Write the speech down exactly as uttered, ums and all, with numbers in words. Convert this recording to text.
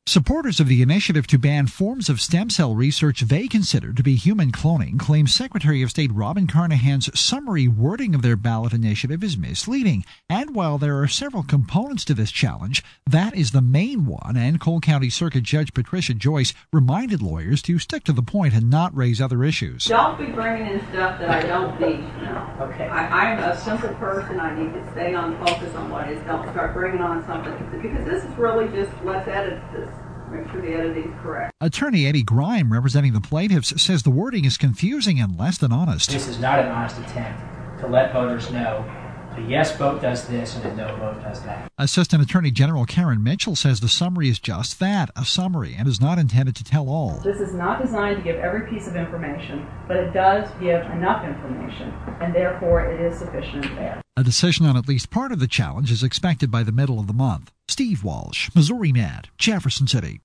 Supporters of the initiative to ban forms of stem cell research they consider to be human cloning claim Secretary of State Robin Carnahan's summary wording of their ballot initiative is misleading. And while there are several components to this challenge, that is the main one, and Cole County Circuit Judge Patricia Joyce reminded lawyers to stick to the point and not raise other issues. Don't be bringing in stuff that I don't need to know. Okay. I, I'm a simple person. I need to stay on focus on what is. Don't start bringing on something, because this is really just, let's edit this. Make sure the editing is correct. Attorney Eddie Grime, representing the plaintiffs, says the wording is confusing and less than honest. This is not an honest attempt to let voters know a yes vote does this and a no vote does that. Assistant Attorney General Karen Mitchell says the summary is just that, a summary, and is not intended to tell all. This is not designed to give every piece of information, but it does give enough information, and therefore it is sufficient there. A decision on at least part of the challenge is expected by the middle of the month. Steve Walsh, Missouri Med, Jefferson City.